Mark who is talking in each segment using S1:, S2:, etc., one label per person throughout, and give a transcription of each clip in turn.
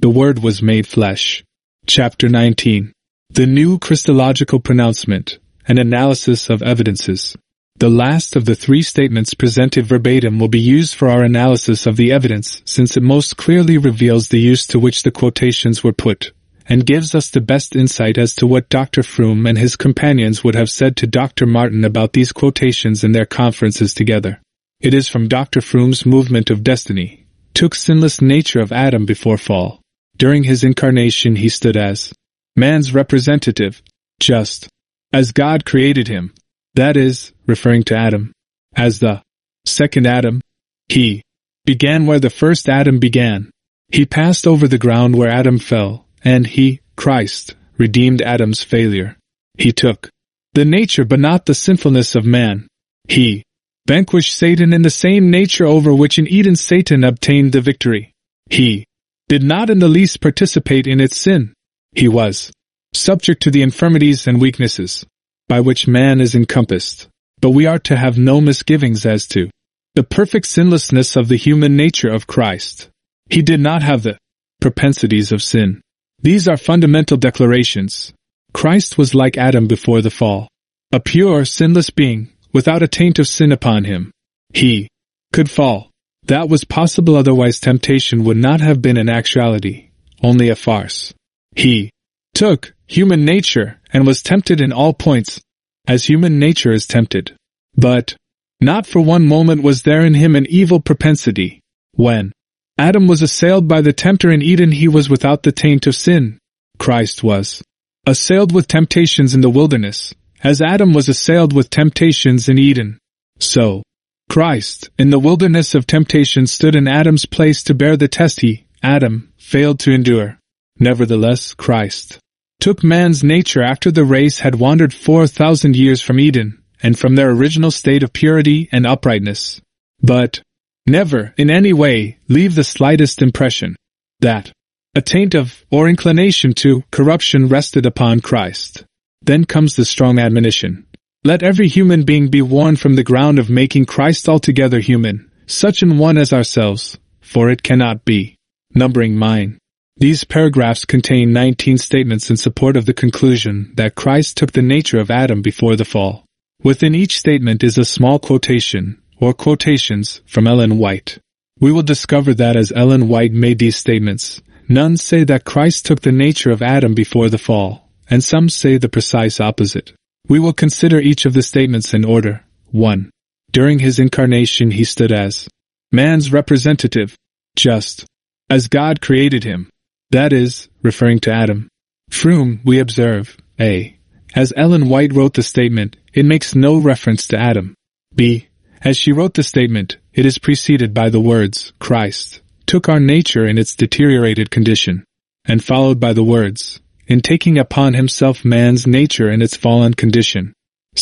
S1: The Word was made flesh. Chapter 19. The New Christological Pronouncement, an Analysis of Evidences. The last of the three statements presented verbatim will be used for our analysis of the evidence, since it most clearly reveals the use to which the quotations were put, and gives us the best insight as to what Dr. Froome and his companions would have said to Dr. Martin about these quotations in their conferences together. It is from Dr. Froome's movement of destiny, took sinless nature of Adam before fall. During his incarnation he stood as man's representative, just as God created him, that is, referring to Adam, as the second Adam. He began where the first Adam began. He passed over the ground where Adam fell, and he, Christ, redeemed Adam's failure. He took the nature but not the sinfulness of man. He vanquished Satan in the same nature over which in Eden Satan obtained the victory. He did not in the least participate in its sin. He was subject to the infirmities and weaknesses by which man is encompassed, but we are to have no misgivings as to the perfect sinlessness of the human nature of Christ. He did not have the propensities of sin. These are fundamental declarations. Christ was like Adam before the fall, a pure, sinless being, without a taint of sin upon him. He could fall. That was possible, otherwise temptation would not have been an actuality, only a farce. He took human nature and was tempted in all points, as human nature is tempted. But not for one moment was there in him an evil propensity. When Adam was assailed by the tempter in Eden, he was without the taint of sin. Christ was assailed with temptations in the wilderness, as Adam was assailed with temptations in Eden. So Christ, in the wilderness of temptation, stood in Adam's place to bear the test he, Adam, failed to endure. Nevertheless, Christ took man's nature after the race had wandered 4,000 years from Eden, and from their original state of purity and uprightness. But never, in any way, leave the slightest impression that a taint of, or inclination to, corruption rested upon Christ. Then comes the strong admonition. Let every human being be warned from the ground of making Christ altogether human, such an one as ourselves, for it cannot be. Numbering mine. These paragraphs contain 19 statements in support of the conclusion that Christ took the nature of Adam before the fall. Within each statement is a small quotation, or quotations, from Ellen White. We will discover that as Ellen White made these statements, none say that Christ took the nature of Adam before the fall, and some say the precise opposite. We will consider each of the statements in order. 1. During his incarnation he stood as man's representative, just as God created him. That is, referring to Adam. Froome, we observe, A. As Ellen White wrote the statement, it makes no reference to Adam. B. As she wrote the statement, it is preceded by the words, Christ took our nature in its deteriorated condition, and followed by the words, in taking upon himself man's nature in its fallen condition.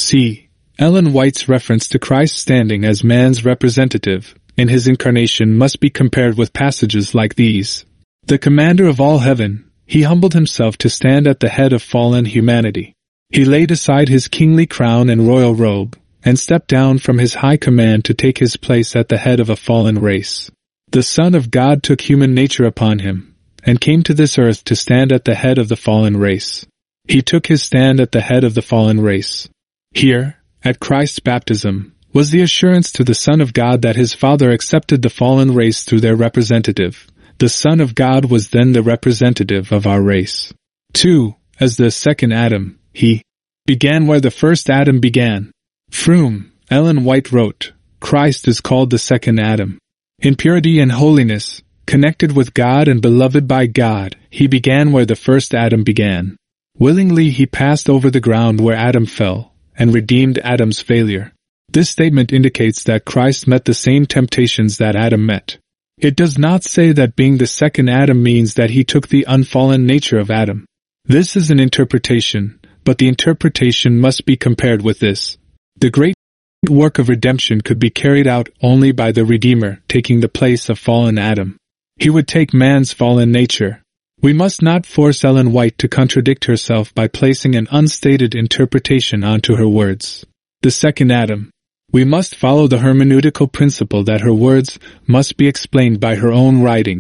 S1: C. Ellen White's reference to Christ standing as man's representative in his incarnation must be compared with passages like these. The commander of all heaven, he humbled himself to stand at the head of fallen humanity. He laid aside his kingly crown and royal robe, and stepped down from his high command to take his place at the head of a fallen race. The Son of God took human nature upon him, and came to this earth to stand at the head of the fallen race. He took his stand at the head of the fallen race. Here, at Christ's baptism, was the assurance to the Son of God that his Father accepted the fallen race through their representative. The Son of God was then the representative of our race. 2. As the second Adam, he began where the first Adam began. Froome, Ellen White wrote, Christ is called the second Adam. In purity and holiness, connected with God and beloved by God, he began where the first Adam began. Willingly he passed over the ground where Adam fell, and redeemed Adam's failure. This statement indicates that Christ met the same temptations that Adam met. It does not say that being the second Adam means that he took the unfallen nature of Adam. This is an interpretation, but the interpretation must be compared with this. The great work of redemption could be carried out only by the Redeemer taking the place of fallen Adam. He would take man's fallen nature. We must not force Ellen White to contradict herself by placing an unstated interpretation onto her words. The second Adam. We must follow the hermeneutical principle that her words must be explained by her own writings,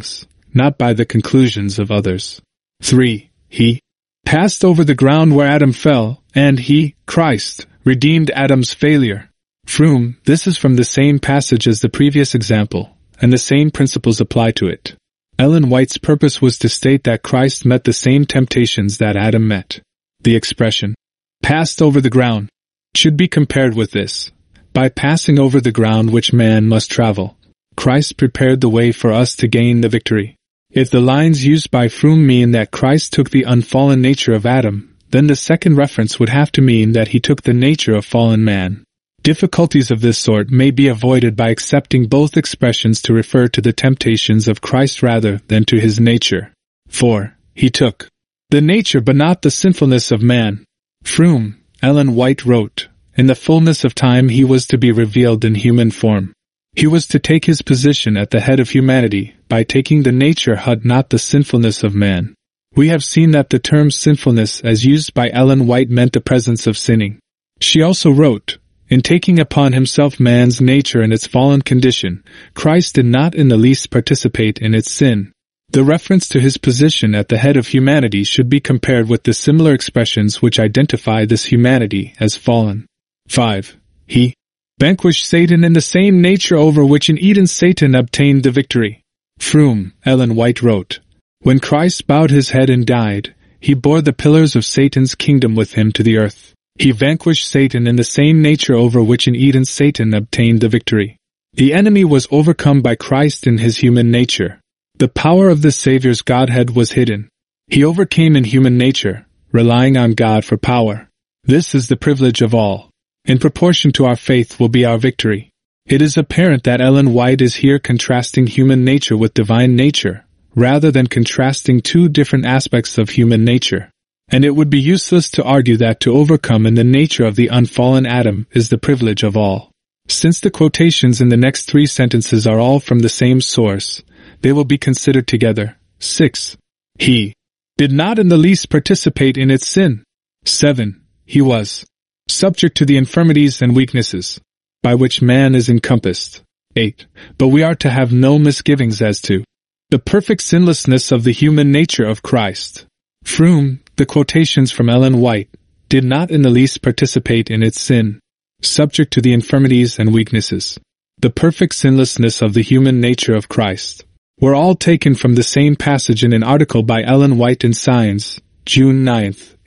S1: not by the conclusions of others. 3. He passed over the ground where Adam fell, and he, Christ, redeemed Adam's failure. Froome, this is from the same passage as the previous example, and the same principles apply to it. Ellen White's purpose was to state that Christ met the same temptations that Adam met. The expression, passed over the ground, should be compared with this. By passing over the ground which man must travel, Christ prepared the way for us to gain the victory. If the lines used by Froome mean that Christ took the unfallen nature of Adam, then the second reference would have to mean that he took the nature of fallen man. Difficulties of this sort may be avoided by accepting both expressions to refer to the temptations of Christ rather than to his nature. 4. He took the nature but not the sinfulness of man. Froome, Ellen White wrote, in the fullness of time he was to be revealed in human form. He was to take his position at the head of humanity by taking the nature but not the sinfulness of man. We have seen that the term sinfulness as used by Ellen White meant the presence of sinning. She also wrote, in taking upon himself man's nature and its fallen condition, Christ did not in the least participate in its sin. The reference to his position at the head of humanity should be compared with the similar expressions which identify this humanity as fallen. 5. He vanquished Satan in the same nature over which in Eden Satan obtained the victory. Froome, Ellen White wrote, when Christ bowed his head and died, he bore the pillars of Satan's kingdom with him to the earth. He vanquished Satan in the same nature over which in Eden Satan obtained the victory. The enemy was overcome by Christ in his human nature. The power of the Savior's Godhead was hidden. He overcame in human nature, relying on God for power. This is the privilege of all. In proportion to our faith will be our victory. It is apparent that Ellen White is here contrasting human nature with divine nature, rather than contrasting two different aspects of human nature. And it would be useless to argue that to overcome in the nature of the unfallen Adam is the privilege of all. Since the quotations in the next 3 sentences are all from the same source, they will be considered together. 6. He did not in the least participate in its sin. 7. He was subject to the infirmities and weaknesses by which man is encompassed. 8. But we are to have no misgivings as to the perfect sinlessness of the human nature of Christ. Froome, the quotations from Ellen White, did not in the least participate in its sin, subject to the infirmities and weaknesses. The perfect sinlessness of the human nature of Christ were all taken from the same passage in an article by Ellen White in Science, June 9,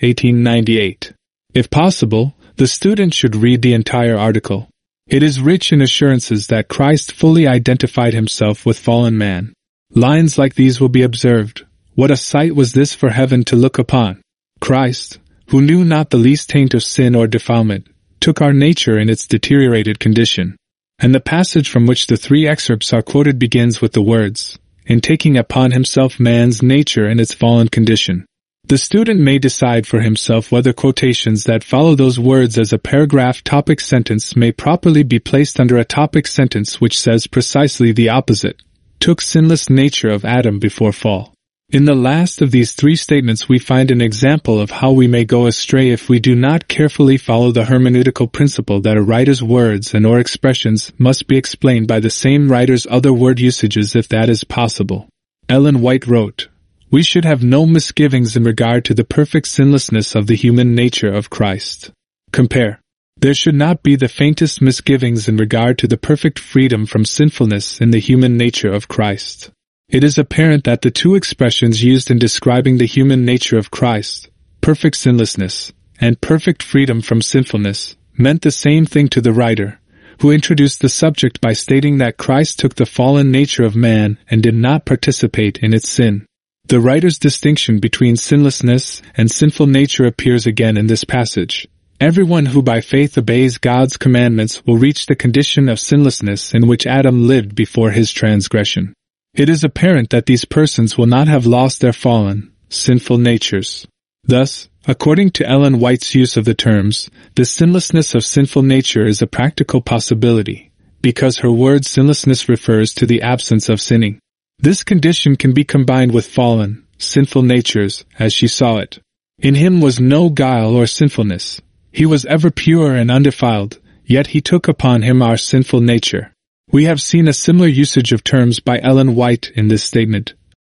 S1: 1898. If possible, the student should read the entire article. It is rich in assurances that Christ fully identified himself with fallen man. Lines like these will be observed. What a sight was this for heaven to look upon! Christ, who knew not the least taint of sin or defilement, took our nature in its deteriorated condition. And the passage from which the 3 excerpts are quoted begins with the words, in taking upon himself man's nature in its fallen condition. The student may decide for himself whether quotations that follow those words as a paragraph topic sentence may properly be placed under a topic sentence which says precisely the opposite, took sinless nature of Adam before fall. In the last of these 3 statements we find an example of how we may go astray if we do not carefully follow the hermeneutical principle that a writer's words and or expressions must be explained by the same writer's other word usages if that is possible. Ellen White wrote, we should have no misgivings in regard to the perfect sinlessness of the human nature of Christ. Compare. There should not be the faintest misgivings in regard to the perfect freedom from sinfulness in the human nature of Christ. It is apparent that the 2 expressions used in describing the human nature of Christ, perfect sinlessness, and perfect freedom from sinfulness, meant the same thing to the writer, who introduced the subject by stating that Christ took the fallen nature of man and did not participate in its sin. The writer's distinction between sinlessness and sinful nature appears again in this passage. Everyone who by faith obeys God's commandments will reach the condition of sinlessness in which Adam lived before his transgression. It is apparent that these persons will not have lost their fallen, sinful natures. Thus, according to Ellen White's use of the terms, the sinlessness of sinful nature is a practical possibility, because her word sinlessness refers to the absence of sinning. This condition can be combined with fallen, sinful natures, as she saw it. In him was no guile or sinfulness. He was ever pure and undefiled, yet he took upon him our sinful nature. We have seen a similar usage of terms by Ellen White in this statement.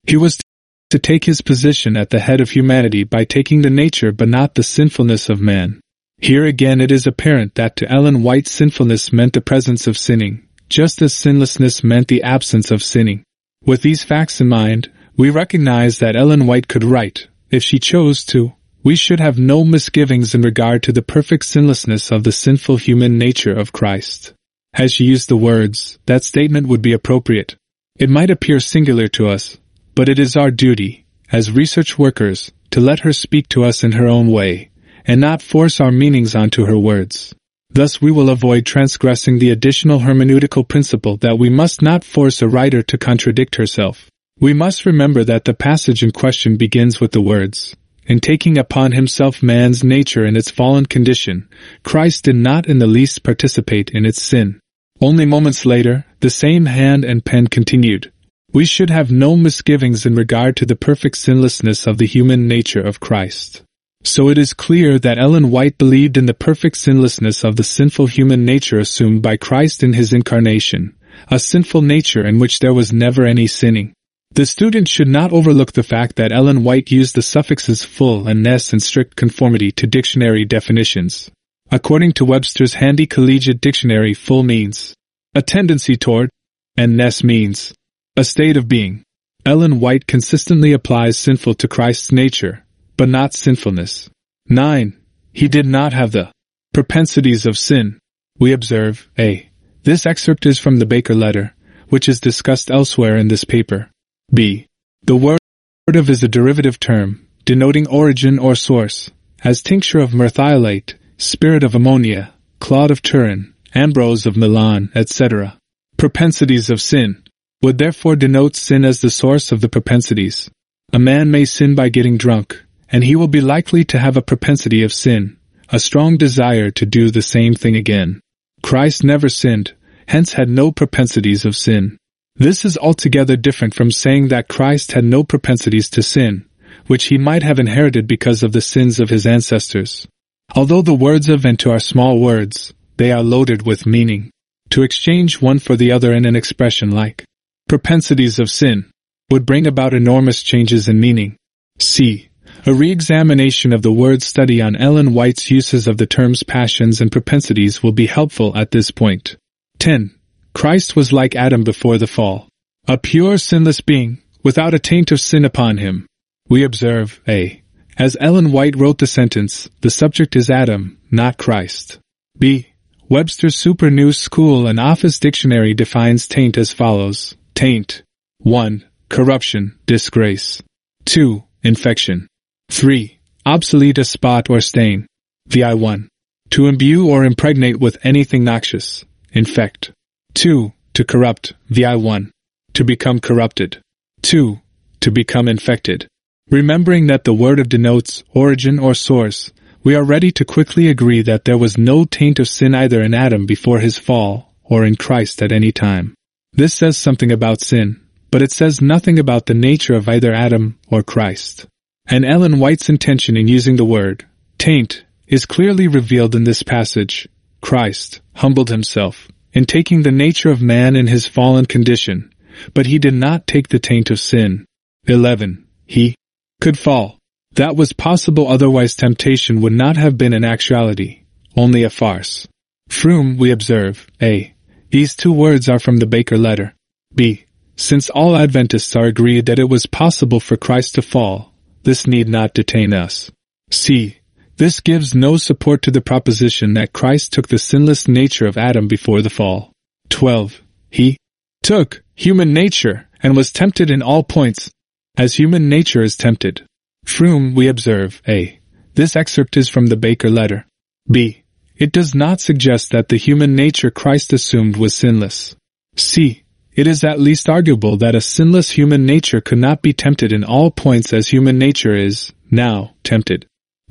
S1: He was to take his position at the head of humanity by taking the nature but not the sinfulness of man. Here again it is apparent that to Ellen White sinfulness meant the presence of sinning, just as sinlessness meant the absence of sinning. With these facts in mind, we recognize that Ellen White could write, if she chose to, we should have no misgivings in regard to the perfect sinlessness of the sinful human nature of Christ. As she used the words, that statement would be appropriate. It might appear singular to us, but it is our duty, as research workers, to let her speak to us in her own way, and not force our meanings onto her words. Thus we will avoid transgressing the additional hermeneutical principle that we must not force a writer to contradict herself. We must remember that the passage in question begins with the words, "In taking upon himself man's nature in its fallen condition, Christ did not in the least participate in its sin." Only moments later, the same hand and pen continued, "We should have no misgivings in regard to the perfect sinlessness of the human nature of Christ." So it is clear that Ellen White believed in the perfect sinlessness of the sinful human nature assumed by Christ in his incarnation, a sinful nature in which there was never any sinning. The student should not overlook the fact that Ellen White used the suffixes full and ness in strict conformity to dictionary definitions. According to Webster's Handy Collegiate Dictionary, full means a tendency toward, and ness means a state of being. Ellen White consistently applies sinful to Christ's nature, but not sinfulness. 9. He did not have the propensities of sin. We observe, a. This excerpt is from the Baker letter, which is discussed elsewhere in this paper. B. The word of is a derivative term, denoting origin or source, as tincture of merthiolate, spirit of ammonia, Claude of Turin, Ambrose of Milan, etc. Propensities of sin would therefore denote sin as the source of the propensities. A man may sin by getting drunk, and he will be likely to have a propensity of sin, a strong desire to do the same thing again. Christ never sinned, hence had no propensities of sin. This is altogether different from saying that Christ had no propensities to sin, which he might have inherited because of the sins of his ancestors. Although the words of and to are small words, they are loaded with meaning. To exchange one for the other in an expression like propensities of sin would bring about enormous changes in meaning. C. A re-examination of the word study on Ellen White's uses of the terms passions and propensities will be helpful at this point. 10. Christ was like Adam before the fall, a pure sinless being, without a taint of sin upon him. We observe, a. As Ellen White wrote the sentence, the subject is Adam, not Christ. B. Webster's Super New School and Office Dictionary defines taint as follows. Taint. 1. Corruption, disgrace. 2. Infection. 3. Obsolete, a spot or stain. Vi 1. To imbue or impregnate with anything noxious. Infect. 2. To corrupt. Vi 1. To become corrupted. 2. To become infected. Remembering that the word of denotes origin or source, we are ready to quickly agree that there was no taint of sin either in Adam before his fall, or in Christ at any time. This says something about sin, but it says nothing about the nature of either Adam or Christ. And Ellen White's intention in using the word taint is clearly revealed in this passage. Christ humbled himself in taking the nature of man in his fallen condition, but he did not take the taint of sin. 11. He could fall. That was possible, otherwise temptation would not have been an actuality, only a farce. Froom, we observe, a. These two words are from the Baker letter. B. Since all Adventists are agreed that it was possible for Christ to fall, this need not detain us. C. This gives no support to the proposition that Christ took the sinless nature of Adam before the fall. 12. He took human nature and was tempted in all points, as human nature is tempted. Froom, we observe, a. This excerpt is from the Baker letter. B. It does not suggest that the human nature Christ assumed was sinless. C. It is at least arguable that a sinless human nature could not be tempted in all points as human nature is, now, tempted.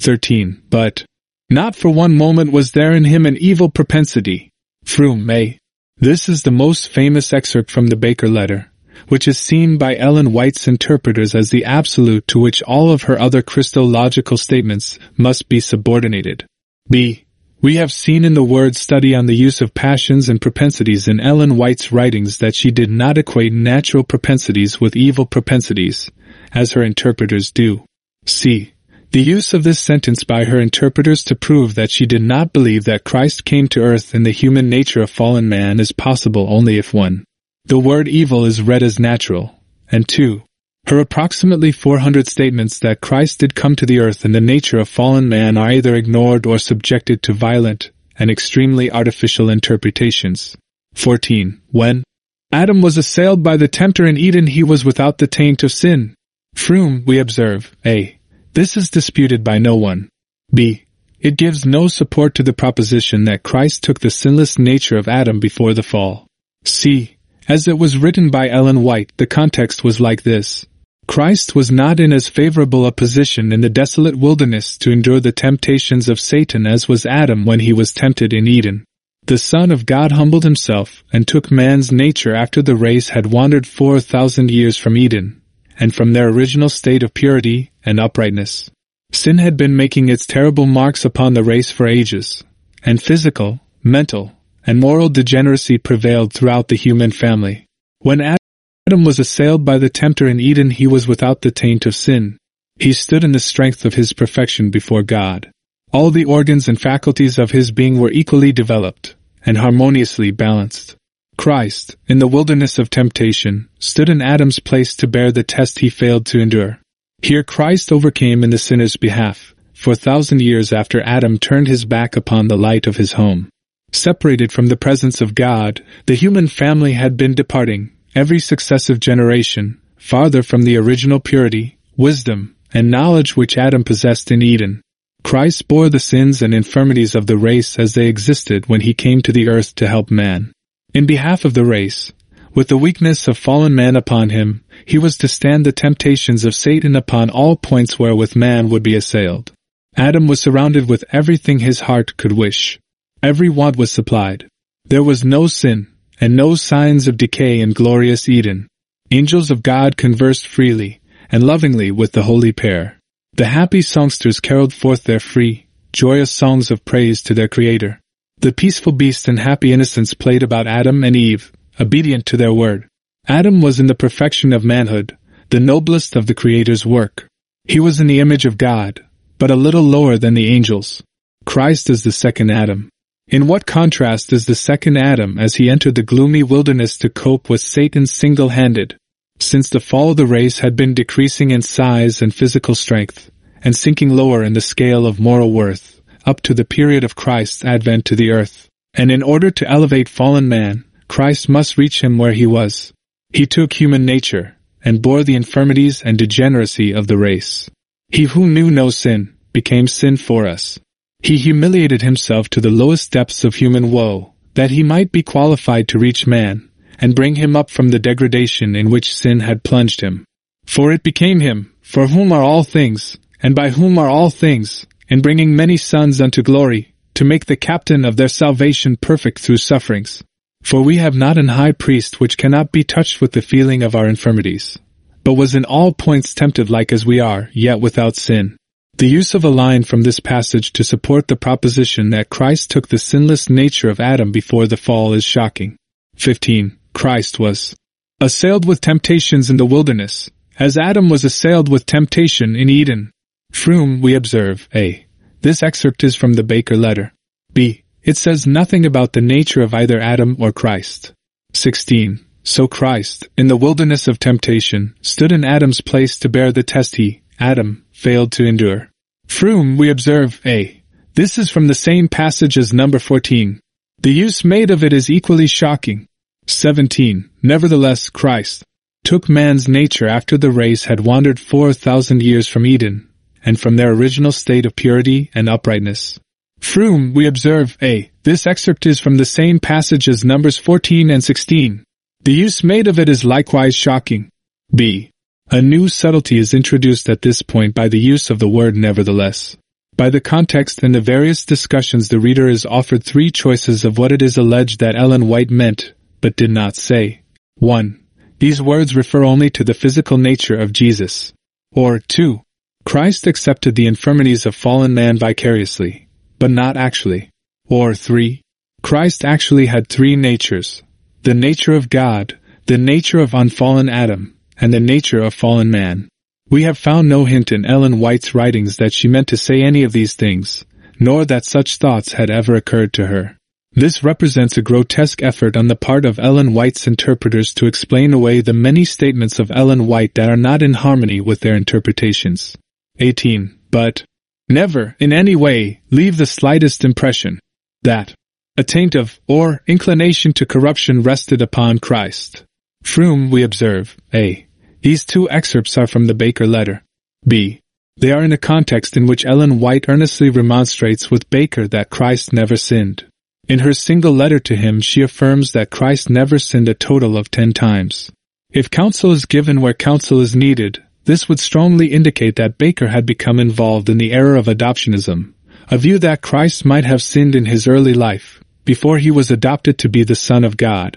S1: 13. But not for one moment was there in him an evil propensity. Froom, a. This is the most famous excerpt from the Baker letter, which is seen by Ellen White's interpreters as the absolute to which all of her other Christological statements must be subordinated. B. We have seen in the word study on the use of passions and propensities in Ellen White's writings that she did not equate natural propensities with evil propensities, as her interpreters do. C. The use of this sentence by her interpreters to prove that she did not believe that Christ came to earth in the human nature of fallen man is possible only if 1. The word evil is read as natural, and 2. Her approximately 400 statements that Christ did come to the earth in the nature of fallen man are either ignored or subjected to violent and extremely artificial interpretations. 14. When Adam was assailed by the tempter in Eden, he was without the taint of sin. Froom, we observe, A. This is disputed by no one. B. It gives no support to the proposition that Christ took the sinless nature of Adam before the fall. C. As it was written by Ellen White, the context was like this. Christ was not in as favorable a position in the desolate wilderness to endure the temptations of Satan as was Adam when he was tempted in Eden. The Son of God humbled himself and took man's nature after the race had wandered 4,000 years from Eden, and from their original state of purity and uprightness. Sin had been making its terrible marks upon the race for ages, and physical, mental, and moral degeneracy prevailed throughout the human family. When Adam was assailed by the tempter in Eden, he was without the taint of sin. He stood in the strength of his perfection before God. All the organs and faculties of his being were equally developed and harmoniously balanced. Christ, in the wilderness of temptation, stood in Adam's place to bear the test he failed to endure. Here Christ overcame in the sinner's behalf, 4,000 years after Adam turned his back upon the light of his home. Separated from the presence of God, the human family had been departing, every successive generation, farther from the original purity, wisdom, and knowledge which Adam possessed in Eden. Christ bore the sins and infirmities of the race as they existed when he came to the earth to help man. In behalf of the race, with the weakness of fallen man upon him, he was to stand the temptations of Satan upon all points wherewith man would be assailed. Adam was surrounded with everything his heart could wish. Every want was supplied. There was no sin, and no signs of decay in glorious Eden. Angels of God conversed freely and lovingly with the holy pair. The happy songsters caroled forth their free, joyous songs of praise to their Creator. The peaceful beasts and happy innocents played about Adam and Eve, obedient to their word. Adam was in the perfection of manhood, the noblest of the Creator's work. He was in the image of God, but a little lower than the angels. Christ is the second Adam. In what contrast is the second Adam as he entered the gloomy wilderness to cope with Satan single-handed? Since the fall, the race had been decreasing in size and physical strength, and sinking lower in the scale of moral worth, up to the period of Christ's advent to the earth. And in order to elevate fallen man, Christ must reach him where he was. He took human nature, and bore the infirmities and degeneracy of the race. He who knew no sin, became sin for us. He humiliated himself to the lowest depths of human woe, that he might be qualified to reach man, and bring him up from the degradation in which sin had plunged him. For it became him, for whom are all things, and by whom are all things, in bringing many sons unto glory, to make the captain of their salvation perfect through sufferings. For we have not an high priest which cannot be touched with the feeling of our infirmities, but was in all points tempted like as we are, yet without sin. The use of a line from this passage to support the proposition that Christ took the sinless nature of Adam before the fall is shocking. 15. Christ was assailed with temptations in the wilderness, as Adam was assailed with temptation in Eden. Froom, we observe, A. This excerpt is from the Baker letter. B. It says nothing about the nature of either Adam or Christ. 16. So Christ, in the wilderness of temptation, stood in Adam's place to bear the test he, Adam, failed to endure. Froom, we observe, A. This is from the same passage as number 14. The use made of it is equally shocking. 17. Nevertheless, Christ took man's nature after the race had wandered 4,000 years from Eden, and from their original state of purity and uprightness. Froom, we observe, A. This excerpt is from the same passage as Numbers 14 and 16. The use made of it is likewise shocking. B. A new subtlety is introduced at this point by the use of the word nevertheless. By the context and the various discussions, the reader is offered three choices of what it is alleged that Ellen White meant, but did not say. 1. These words refer only to the physical nature of Jesus. Or 2. Christ accepted the infirmities of fallen man vicariously, but not actually. Or 3. Christ actually had 3 natures: the nature of God, the nature of unfallen Adam, and the nature of fallen man. We have found no hint in Ellen White's writings that she meant to say any of these things, nor that such thoughts had ever occurred to her. This represents a grotesque effort on the part of Ellen White's interpreters to explain away the many statements of Ellen White that are not in harmony with their interpretations. 18. But never, in any way, leave the slightest impression that a taint of, or inclination to corruption rested upon Christ. Froom, we observe, A. These 2 excerpts are from the Baker letter. B. They are in a context in which Ellen White earnestly remonstrates with Baker that Christ never sinned. In her single letter to him she affirms that Christ never sinned a total of 10 times. If counsel is given where counsel is needed, this would strongly indicate that Baker had become involved in the error of adoptionism, a view that Christ might have sinned in his early life, before he was adopted to be the Son of God.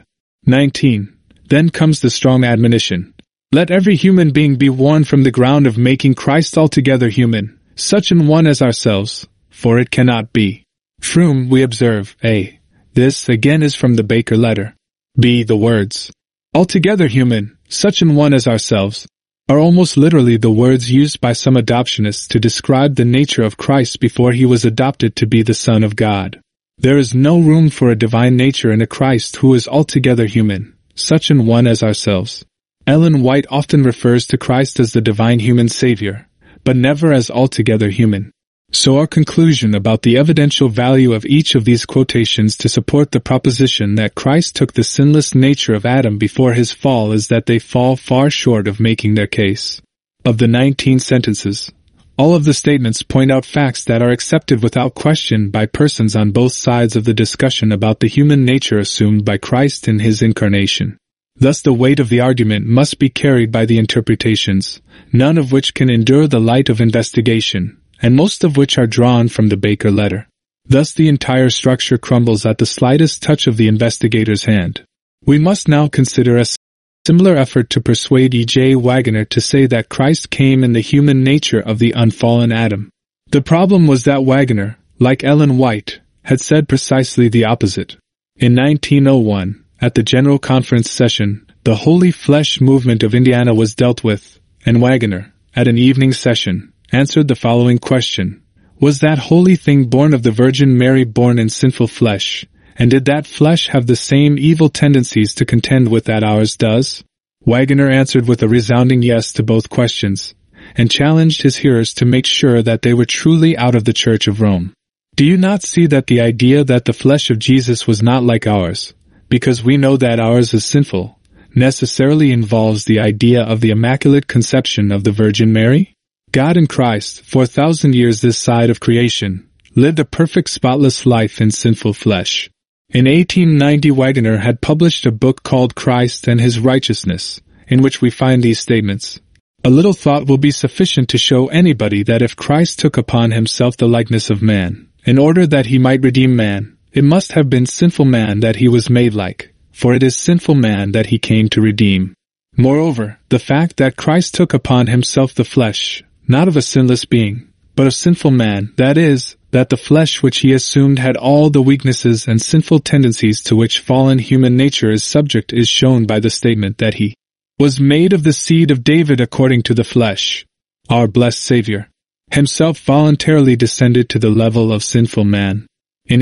S1: 19. Then comes the strong admonition. Let every human being be warned from the ground of making Christ altogether human, such an one as ourselves, for it cannot be. Froom, we observe, A. This, again, is from the Baker letter. B. The words, altogether human, such an one as ourselves, are almost literally the words used by some adoptionists to describe the nature of Christ before he was adopted to be the Son of God. There is no room for a divine nature in a Christ who is altogether human, such an one as ourselves. Ellen White often refers to Christ as the divine human Savior, but never as altogether human. So our conclusion about the evidential value of each of these quotations to support the proposition that Christ took the sinless nature of Adam before his fall is that they fall far short of making their case. Of the 19 sentences, all of the statements point out facts that are accepted without question by persons on both sides of the discussion about the human nature assumed by Christ in his incarnation. Thus the weight of the argument must be carried by the interpretations, none of which can endure the light of investigation, and most of which are drawn from the Baker letter. Thus the entire structure crumbles at the slightest touch of the investigator's hand. We must now consider a similar effort to persuade E.J. Waggoner to say that Christ came in the human nature of the unfallen Adam. The problem was that Waggoner, like Ellen White, had said precisely the opposite. In 1901, at the General Conference session, the Holy Flesh movement of Indiana was dealt with, and Waggoner, at an evening session, answered the following question: was that holy thing born of the Virgin Mary born in sinful flesh, and did that flesh have the same evil tendencies to contend with that ours does? Waggoner answered with a resounding yes to both questions, and challenged his hearers to make sure that they were truly out of the Church of Rome. Do you not see that the idea that the flesh of Jesus was not like ours, because we know that ours is sinful, necessarily involves the idea of the Immaculate Conception of the Virgin Mary? God in Christ, for 1,000 years this side of creation, lived a perfect spotless life in sinful flesh. In 1890 Waggoner had published a book called Christ and His Righteousness, in which we find these statements. A little thought will be sufficient to show anybody that if Christ took upon himself the likeness of man, in order that he might redeem man, it must have been sinful man that he was made like, for it is sinful man that he came to redeem. Moreover, the fact that Christ took upon himself the flesh, not of a sinless being, but of sinful man, that is, that the flesh which he assumed had all the weaknesses and sinful tendencies to which fallen human nature is subject, is shown by the statement that he was made of the seed of David according to the flesh. Our blessed Savior himself voluntarily descended to the level of sinful man. In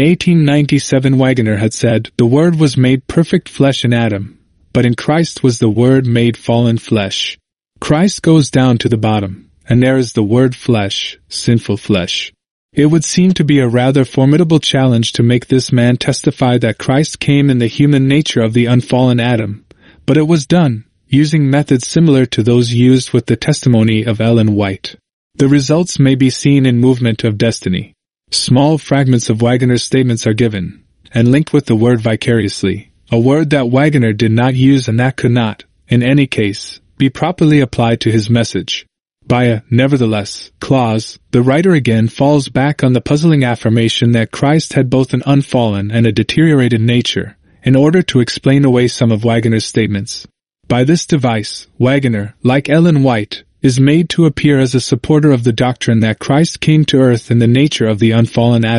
S1: 1897 Waggoner had said, the Word was made perfect flesh in Adam, but in Christ was the Word made fallen flesh. Christ goes down to the bottom, and there is the word flesh, sinful flesh. It would seem to be a rather formidable challenge to make this man testify that Christ came in the human nature of the unfallen Adam, but it was done, using methods similar to those used with the testimony of Ellen White. The results may be seen in Movement of Destiny. Small fragments of Waggoner's statements are given, and linked with the word vicariously, a word that Waggoner did not use and that could not, in any case, be properly applied to his message. By a nevertheless clause, the writer again falls back on the puzzling affirmation that Christ had both an unfallen and a deteriorated nature, in order to explain away some of Waggoner's statements. By this device, Waggoner, like Ellen White, is made to appear as a supporter of the doctrine that Christ came to earth in the nature of the unfallen Adam,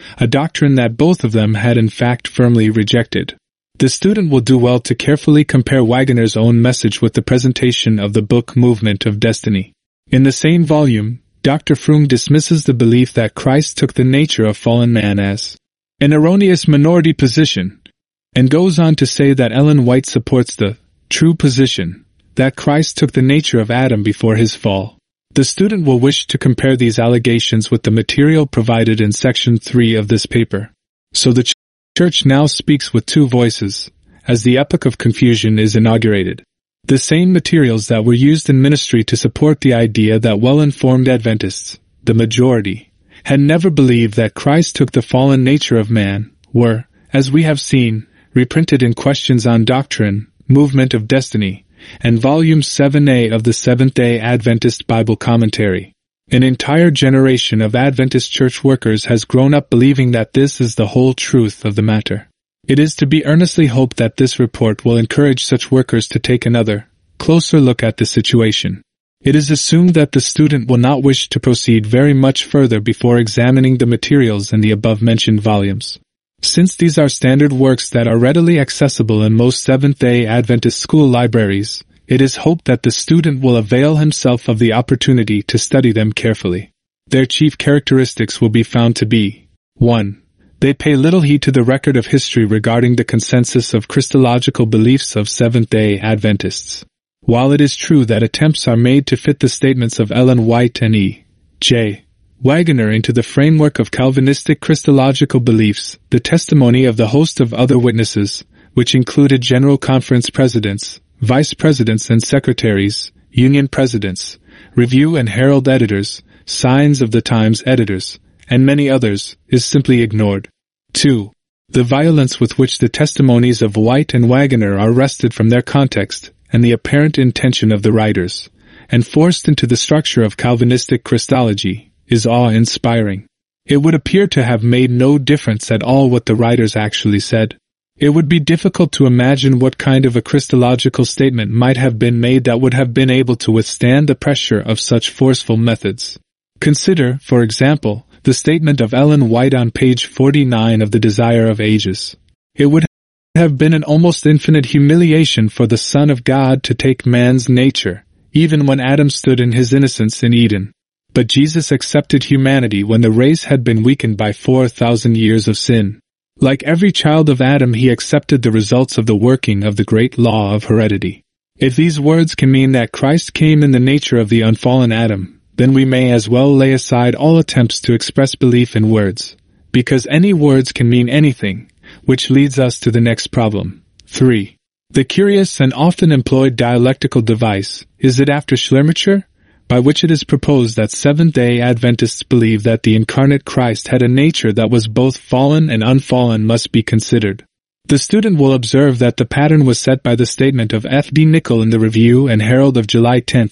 S1: a doctrine that both of them had in fact firmly rejected. The student will do well to carefully compare Waggoner's own message with the presentation of the book Movement of Destiny. In the same volume, Dr. Froom dismisses the belief that Christ took the nature of fallen man as an erroneous minority position, and goes on to say that Ellen White supports the true position that Christ took the nature of Adam before his fall. The student will wish to compare these allegations with the material provided in Section 3 of this paper. So the Church now speaks with two voices, as the epoch of confusion is inaugurated. The same materials that were used in ministry to support the idea that well-informed Adventists, the majority, had never believed that Christ took the fallen nature of man, were, as we have seen, reprinted in Questions on Doctrine, Movement of Destiny, and Volume 7a of the Seventh-day Adventist Bible Commentary. An entire generation of Adventist church workers has grown up believing that this is the whole truth of the matter. It is to be earnestly hoped that this report will encourage such workers to take another, closer look at the situation. It is assumed that the student will not wish to proceed very much further before examining the materials in the above-mentioned volumes. Since these are standard works that are readily accessible in most Seventh-day Adventist school libraries, it is hoped that the student will avail himself of the opportunity to study them carefully. Their chief characteristics will be found to be: 1. They pay little heed to the record of history regarding the consensus of Christological beliefs of Seventh-day Adventists. While it is true that attempts are made to fit the statements of Ellen White and E. J. Waggoner into the framework of Calvinistic Christological beliefs, the testimony of the host of other witnesses, which included General Conference presidents, vice presidents and secretaries, union presidents, Review and Herald editors, Signs of the Times editors, and many others, is simply ignored. 2. The violence with which the testimonies of White and Waggoner are wrested from their context, and the apparent intention of the writers, and forced into the structure of Calvinistic Christology, is awe-inspiring. It would appear to have made no difference at all what the writers actually said. It would be difficult to imagine what kind of a Christological statement might have been made that would have been able to withstand the pressure of such forceful methods. Consider, for example, the statement of Ellen White on page 49 of The Desire of Ages. It would have been an almost infinite humiliation for the Son of God to take man's nature, even when Adam stood in his innocence in Eden. But Jesus accepted humanity when the race had been weakened by 4,000 years of sin. Like every child of Adam, he accepted the results of the working of the great law of heredity. If these words can mean that Christ came in the nature of the unfallen Adam, then we may as well lay aside all attempts to express belief in words, because any words can mean anything, which leads us to the next problem. 3. The curious and often employed dialectical device, is it after Schleiermacher, by which it is proposed that Seventh-day Adventists believe that the incarnate Christ had a nature that was both fallen and unfallen must be considered. The student will observe that the pattern was set by the statement of F. D. Nichol in the Review and Herald of July 10,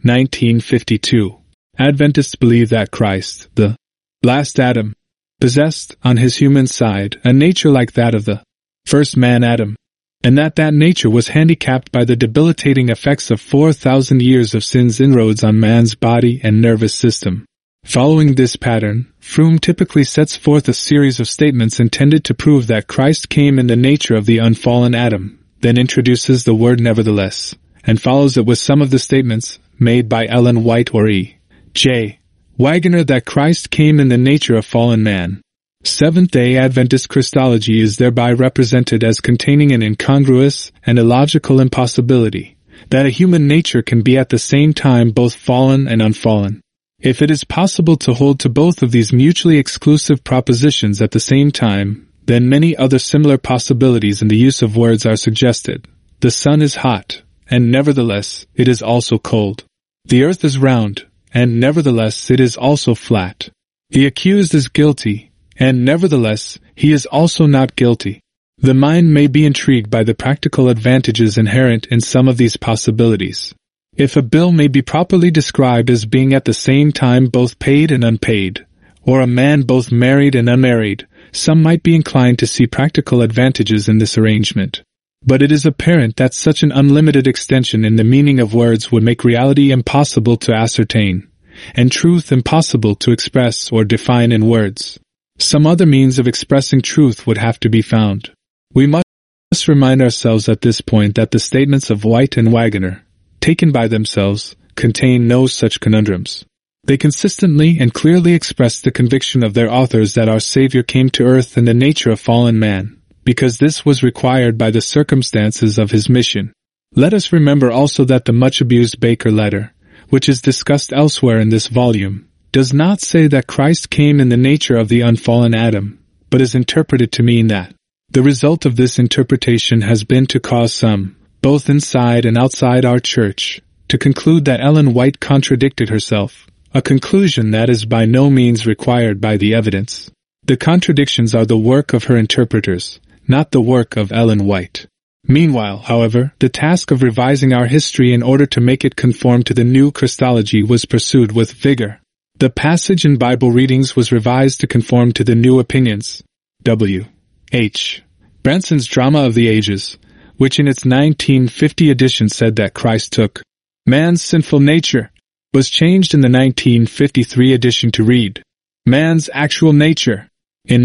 S1: 1952. Adventists believe that Christ, the last Adam, possessed, on his human side, a nature like that of the first man Adam, and that nature was handicapped by the debilitating effects of 4,000 years of sin's inroads on man's body and nervous system. Following this pattern, Froom typically sets forth a series of statements intended to prove that Christ came in the nature of the unfallen Adam, then introduces the word nevertheless, and follows it with some of the statements made by Ellen White or E. J. Waggoner that Christ came in the nature of fallen man. Seventh-day Adventist Christology is thereby represented as containing an incongruous and illogical impossibility, that a human nature can be at the same time both fallen and unfallen. If it is possible to hold to both of these mutually exclusive propositions at the same time, then many other similar possibilities in the use of words are suggested. The sun is hot, and nevertheless it is also cold. The earth is round, and nevertheless it is also flat. The accused is guilty, and nevertheless he is also not guilty. The mind may be intrigued by the practical advantages inherent in some of these possibilities. If a bill may be properly described as being at the same time both paid and unpaid, or a man both married and unmarried, some might be inclined to see practical advantages in this arrangement. But it is apparent that such an unlimited extension in the meaning of words would make reality impossible to ascertain, and truth impossible to express or define in words. Some other means of expressing truth would have to be found. We must remind ourselves at this point that the statements of White and Waggoner, taken by themselves, contain no such conundrums. They consistently and clearly express the conviction of their authors that our Savior came to earth in the nature of fallen man, because this was required by the circumstances of his mission. Let us remember also that the much-abused Baker letter, which is discussed elsewhere in this volume, does not say that Christ came in the nature of the unfallen Adam, but is interpreted to mean that. The result of this interpretation has been to cause some, both inside and outside our church, to conclude that Ellen White contradicted herself, a conclusion that is by no means required by the evidence. The contradictions are the work of her interpreters, not the work of Ellen White. Meanwhile, however, the task of revising our history in order to make it conform to the new Christology was pursued with vigor. The passage in Bible readings was revised to conform to the new opinions. W. H. Branson's Drama of the Ages, which in its 1950 edition said that Christ took man's sinful nature, was changed in the 1953 edition to read man's actual nature. In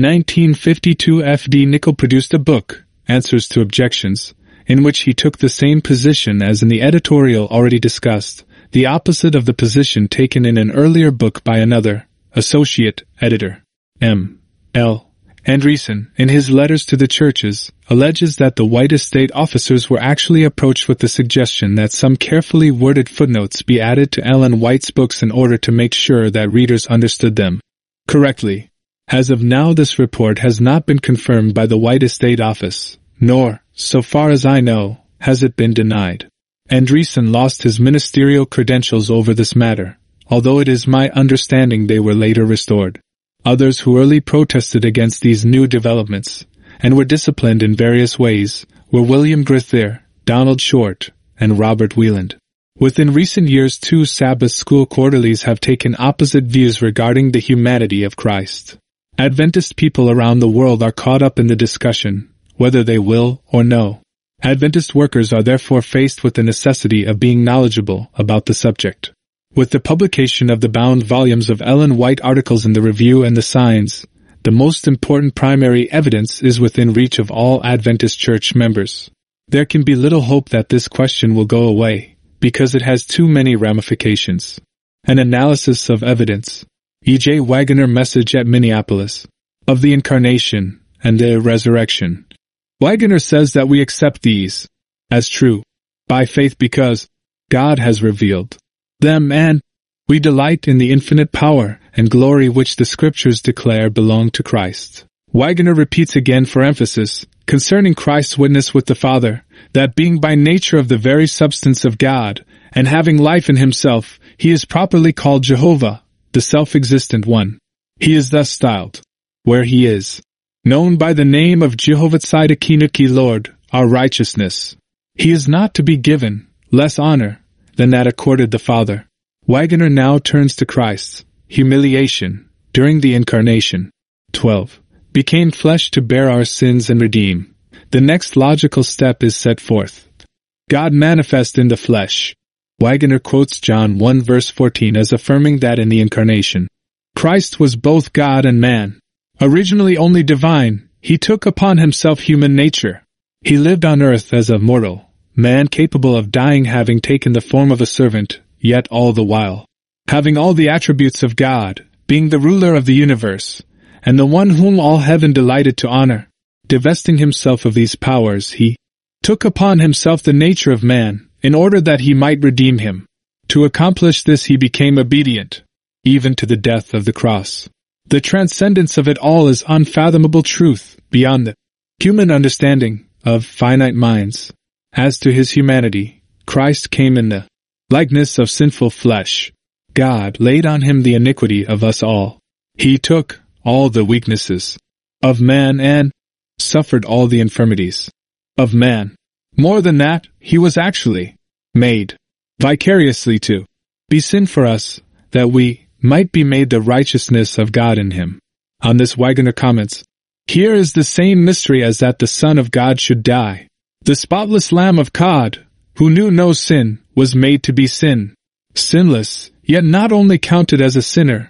S1: 1952, F.D. Nicol produced a book, Answers to Objections, in which he took the same position as in the editorial already discussed, the opposite of the position taken in an earlier book by another, associate editor, M. L. Andreessen, in his letters to the churches, alleges that the White estate officers were actually approached with the suggestion that some carefully worded footnotes be added to Ellen White's books in order to make sure that readers understood them correctly. As of now, this report has not been confirmed by the White Estate Office, nor, so far as I know, has it been denied. Andreessen lost his ministerial credentials over this matter, although it is my understanding they were later restored. Others who early protested against these new developments, and were disciplined in various ways, were William Grithier, Donald Short, and Robert Wieland. Within recent years, 2 Sabbath school quarterlies have taken opposite views regarding the humanity of Christ. Adventist people around the world are caught up in the discussion, whether they will or no. Adventist workers are therefore faced with the necessity of being knowledgeable about the subject. With the publication of the bound volumes of Ellen White articles in the Review and the Signs, the most important primary evidence is within reach of all Adventist church members. There can be little hope that this question will go away, because it has too many ramifications. An analysis of evidence. E.J. Waggoner message at Minneapolis, of the Incarnation and the Resurrection. Waggoner says that we accept these as true by faith because God has revealed them, and we delight in the infinite power and glory which the Scriptures declare belong to Christ. Waggoner repeats again for emphasis, concerning Christ's witness with the Father, that being by nature of the very substance of God, and having life in himself, he is properly called Jehovah, the self-existent one. He is thus styled, where he is known by the name of Jehovah Tzidkinuki, Lord, our righteousness. He is not to be given less honor than that accorded the Father. Waggoner now turns to Christ's humiliation during the Incarnation. 12. Became flesh to bear our sins and redeem. The next logical step is set forth. God manifest in the flesh. Waggoner quotes John 1 verse 14 as affirming that in the Incarnation, Christ was both God and man. Originally only divine, he took upon himself human nature. He lived on earth as a mortal, man capable of dying, having taken the form of a servant, yet all the while having all the attributes of God, being the ruler of the universe, and the one whom all heaven delighted to honor. Divesting himself of these powers, he took upon himself the nature of man, in order that he might redeem him. To accomplish this he became obedient, even to the death of the cross. The transcendence of it all is unfathomable truth, beyond the human understanding of finite minds. As to his humanity, Christ came in the likeness of sinful flesh. God laid on him the iniquity of us all. He took all the weaknesses of man and suffered all the infirmities of man. More than that, he was actually made vicariously to be sin for us, that we might be made the righteousness of God in him. On this Waggoner comments, here is the same mystery as that the Son of God should die. The spotless Lamb of God, who knew no sin, was made to be sin. Sinless, yet not only counted as a sinner,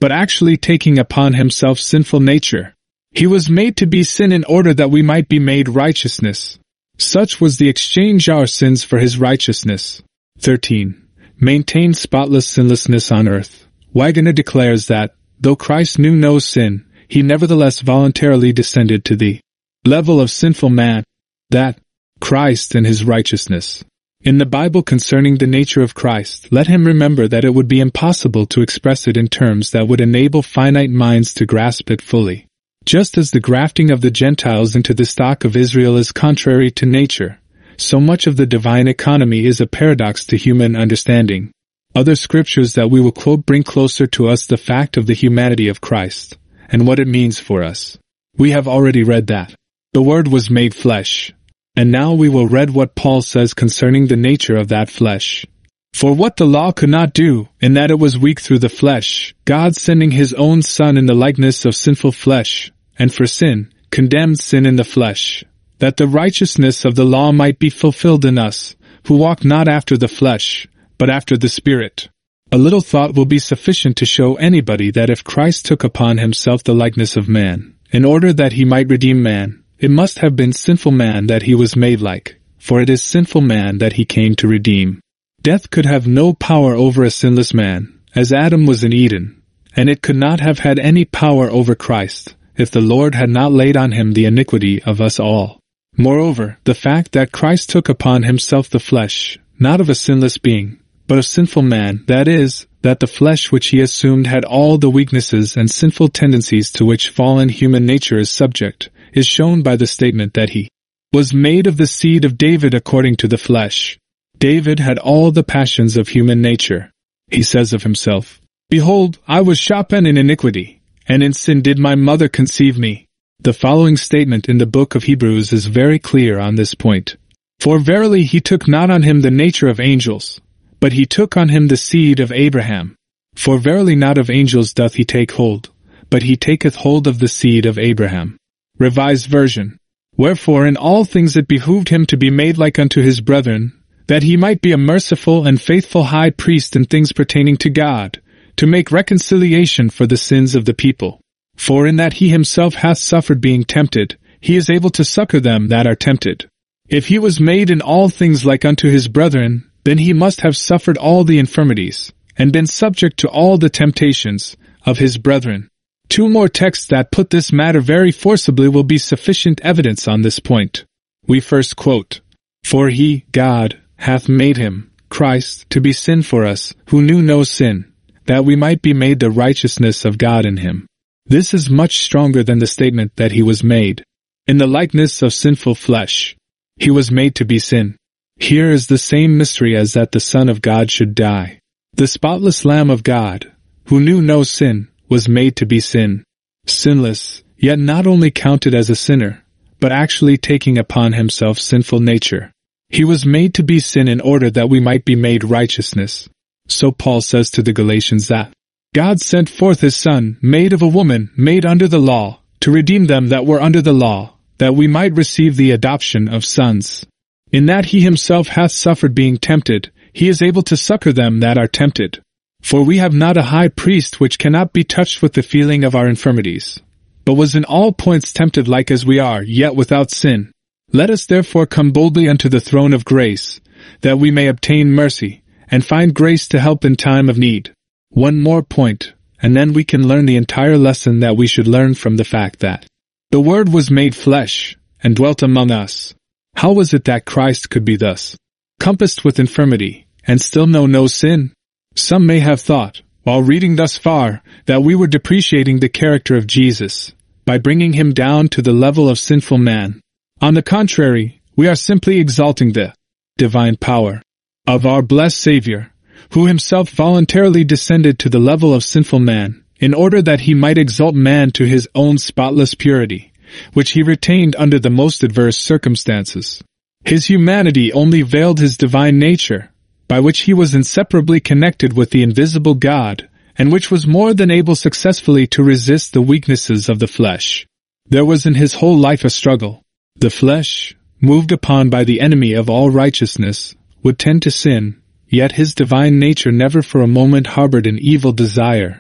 S1: but actually taking upon himself sinful nature. He was made to be sin in order that we might be made righteousness. Such was the exchange our sins for his righteousness. 13. Maintain spotless sinlessness on earth. Wagner declares that, though Christ knew no sin, he nevertheless voluntarily descended to the level of sinful man, that Christ and his righteousness. In the Bible concerning the nature of Christ, let him remember that it would be impossible to express it in terms that would enable finite minds to grasp it fully. Just as the grafting of the Gentiles into the stock of Israel is contrary to nature, so much of the divine economy is a paradox to human understanding. Other scriptures that we will quote bring closer to us the fact of the humanity of Christ, and what it means for us. We have already read that the Word was made flesh, and now we will read what Paul says concerning the nature of that flesh. For what the law could not do, in that it was weak through the flesh, God sending his own Son in the likeness of sinful flesh, and for sin, condemned sin in the flesh, that the righteousness of the law might be fulfilled in us, who walk not after the flesh, but after the Spirit. A little thought will be sufficient to show anybody that if Christ took upon himself the likeness of man, in order that he might redeem man, it must have been sinful man that he was made like, for it is sinful man that he came to redeem. Death could have no power over a sinless man, as Adam was in Eden, and it could not have had any power over Christ, if the Lord had not laid on him the iniquity of us all. Moreover, the fact that Christ took upon himself the flesh, not of a sinless being, but of sinful man, that is, that the flesh which he assumed had all the weaknesses and sinful tendencies to which fallen human nature is subject, is shown by the statement that he was made of the seed of David according to the flesh. David had all the passions of human nature. He says of himself, "Behold, I was shapen in iniquity, and in sin did my mother conceive me." The following statement in the book of Hebrews is very clear on this point. "For verily he took not on him the nature of angels, but he took on him the seed of Abraham. For verily not of angels doth he take hold, but he taketh hold of the seed of Abraham." Revised Version. "Wherefore in all things it behooved him to be made like unto his brethren, that he might be a merciful and faithful high priest in things pertaining to God, to make reconciliation for the sins of the people. For in that he himself hath suffered being tempted, he is able to succor them that are tempted. If he was made in all things like unto his brethren, then he must have suffered all the infirmities, and been subject to all the temptations, of his brethren." Two more texts that put this matter very forcibly will be sufficient evidence on this point. We first quote, "For he, God, hath made him, Christ, to be sin for us, who knew no sin, that we might be made the righteousness of God in him." This is much stronger than the statement that he was made in the likeness of sinful flesh. He was made to be sin. Here is the same mystery as that the Son of God should die. The spotless Lamb of God, who knew no sin, was made to be sin. Sinless, yet not only counted as a sinner, but actually taking upon himself sinful nature. He was made to be sin in order that we might be made righteousness. So Paul says to the Galatians that God sent forth his Son, made of a woman, made under the law, to redeem them that were under the law, that we might receive the adoption of sons. In that he himself hath suffered being tempted, he is able to succor them that are tempted. For we have not a high priest which cannot be touched with the feeling of our infirmities, but was in all points tempted like as we are, yet without sin. Let us therefore come boldly unto the throne of grace, that we may obtain mercy, and find grace to help in time of need. One more point, and then we can learn the entire lesson that we should learn from the fact that the Word was made flesh, and dwelt among us. How was it that Christ could be thus compassed with infirmity, and still know no sin? Some may have thought, while reading thus far, that we were depreciating the character of Jesus, by bringing him down to the level of sinful man. On the contrary, we are simply exalting the divine power of our blessed Savior, who himself voluntarily descended to the level of sinful man, in order that he might exalt man to his own spotless purity, which he retained under the most adverse circumstances. His humanity only veiled his divine nature, by which he was inseparably connected with the invisible God, and which was more than able successfully to resist the weaknesses of the flesh. There was in his whole life a struggle. The flesh, moved upon by the enemy of all righteousness, would tend to sin, yet his divine nature never for a moment harbored an evil desire,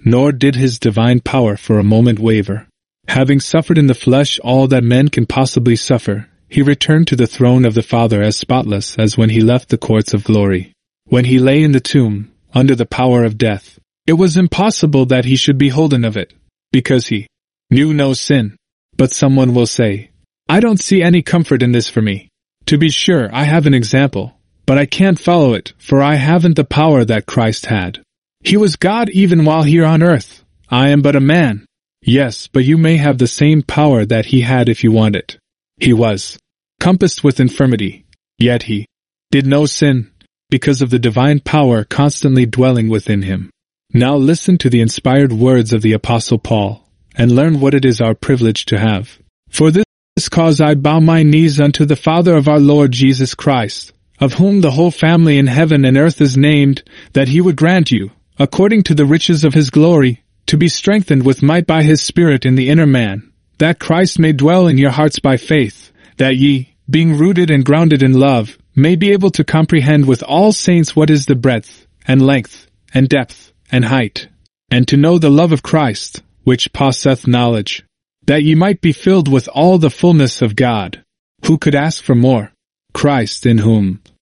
S1: nor did his divine power for a moment waver. Having suffered in the flesh all that men can possibly suffer, he returned to the throne of the Father as spotless as when he left the courts of glory. When he lay in the tomb, under the power of death, it was impossible that he should be holden of it, because he knew no sin. But someone will say, I don't see any comfort in this for me. To be sure, I have an example, but I can't follow it, for I haven't the power that Christ had. He was God even while here on earth. I am but a man. Yes, but you may have the same power that he had if you want it. He was compassed with infirmity, yet he did no sin, because of the divine power constantly dwelling within him. Now listen to the inspired words of the Apostle Paul, and learn what it is our privilege to have. For this cause I bow my knees unto the Father of our Lord Jesus Christ, of whom the whole family in heaven and earth is named, that he would grant you, according to the riches of his glory, to be strengthened with might by his Spirit in the inner man, that Christ may dwell in your hearts by faith, that ye, being rooted and grounded in love, may be able to comprehend with all saints what is the breadth, and length, and depth, and height, and to know the love of Christ, which passeth knowledge, that ye might be filled with all the fullness of God. Who could ask for more? Christ, in whom